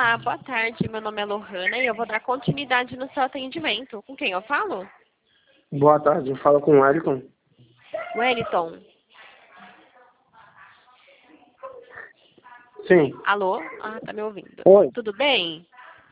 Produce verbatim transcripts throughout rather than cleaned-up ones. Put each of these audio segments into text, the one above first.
Olá, boa tarde. Meu nome é Lohana e eu vou dar continuidade no seu atendimento. Com quem eu falo? Boa tarde, eu falo com o Wellington. Wellington. Sim. Alô? Ah, tá me ouvindo. Oi. Tudo bem?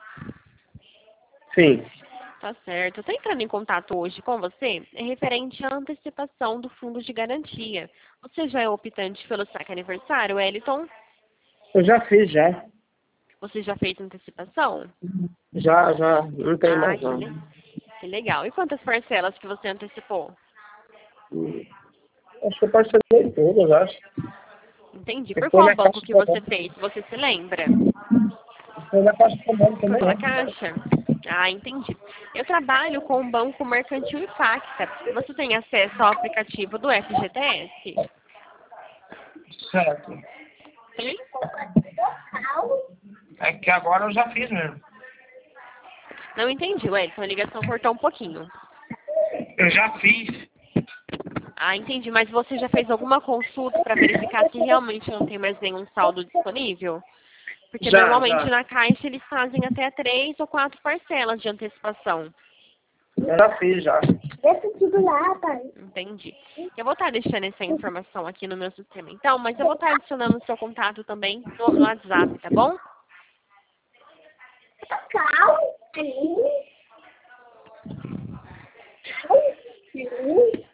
Sim. Tá certo. Eu tô entrando em contato hoje com você é referente à antecipação do fundo de garantia. Você já é optante pelo saque aniversário, Wellington? Eu já fiz, já. Você já fez antecipação? Já, já. Não tem Ah, mais que, não. le- que legal. E quantas parcelas que você antecipou? Hum, Acho que eu parcelei tudo, eu acho. Entendi. Por Foi qual na banco Caixa que você Econômica. fez? Você se lembra? Foi na Caixa Econômica, Foi né? pela Caixa? Ah, entendi. Eu trabalho com o Banco Mercantil e Facta. Você tem acesso ao aplicativo do F G T S? Certo. Sim? É que agora eu já fiz mesmo. Não entendi, Wellington. A ligação cortou um pouquinho. Eu já fiz. Ah, entendi. Mas você já fez alguma consulta para verificar se realmente não tem mais nenhum saldo disponível? Porque Já, normalmente já. na Caixa eles fazem até três ou quatro parcelas de antecipação. Eu já fiz, já. Deixa tudo lá, pai. Entendi. Eu vou estar deixando essa informação aqui no meu sistema, então, mas eu vou estar adicionando o seu contato também no, no WhatsApp, tá bom? Calma. Sim. Sim.